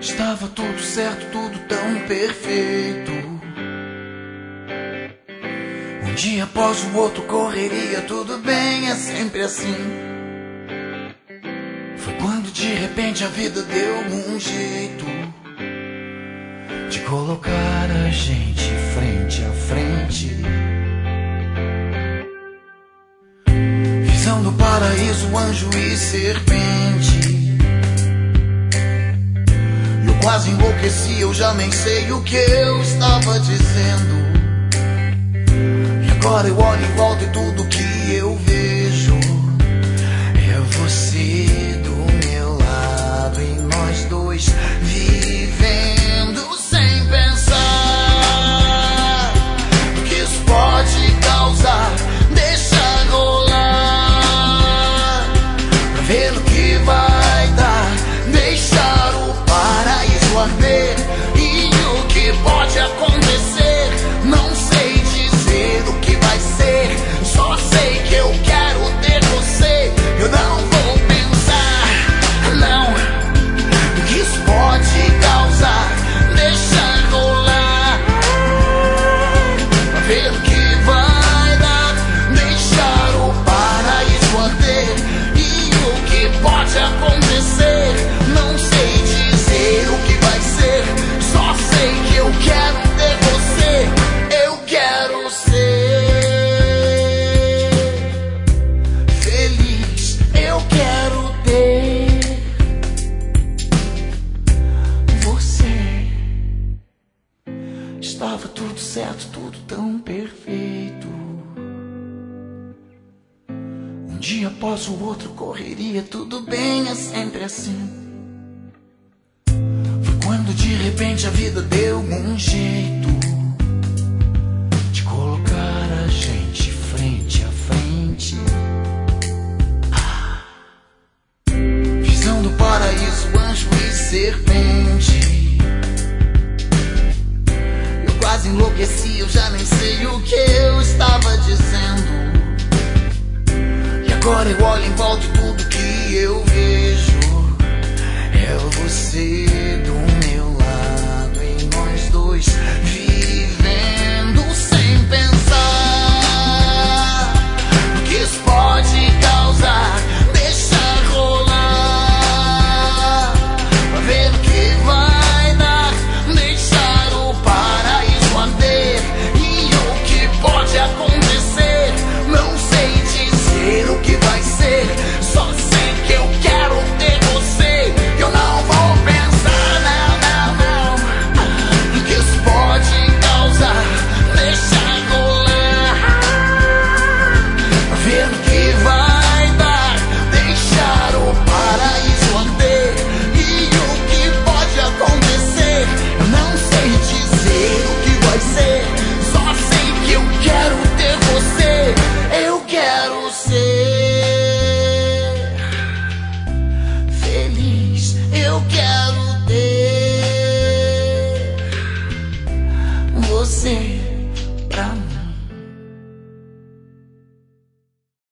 Estava tudo certo, tudo tão perfeito. Um dia após o outro, correria, tudo bem, é sempre assim. Foi quando de repente a vida deu um jeito de colocar a gente frente a frente. Visão do paraíso, anjo e serpente. Eu quase enlouqueci, eu já nem sei o que eu estava dizendo. E agora eu olho em volta e tudo que eu vejo é você do meu lado e nós dois vivendo sem pensar o que isso pode causar. Deixa rolar pra ver o que vai dar. Deixar o paraíso arder e o que pode acontecer. Não sei dizer o que vai ser, só sei que eu quero ter você. Eu não vou pensar, não, o que isso pode causar. Deixa rolar pra ver o que vai dar. Deixar o paraíso arder e o que pode acontecer. Não sei dizer o que vai ser, só sei que eu quero ter você. Eu quero ser feliz, eu quero ter você. Estava tudo certo, tudo tão perfeito. Um dia após o outro, correria, tudo bem, é sempre assim. Foi quando de repente a vida deu um jeito de colocar a gente frente a frente. Visão do paraíso, anjo e serpente. Eu quase enlouqueci, eu já nem sei o que eu estava dizendo. E agora eu olho em volta e tudo que eu vejo é você do meu lado e nós dois vivendo sem pensar o que isso pode causar. Deixa rolar pra ver o que vai dar. Deixar o paraíso arder e o que pode acontecer. Não sei dizer o que vai ser, só sei que eu quero ter você. Eu não vou pensar, não, não, não, o que isso pode causar. Deixa rolar pra ver o que vai dar. Deixar o paraíso arder e o que pode acontecer. Eu não sei dizer o que vai ser, só sei que eu quero ter você. Eu quero ser feliz, eu quero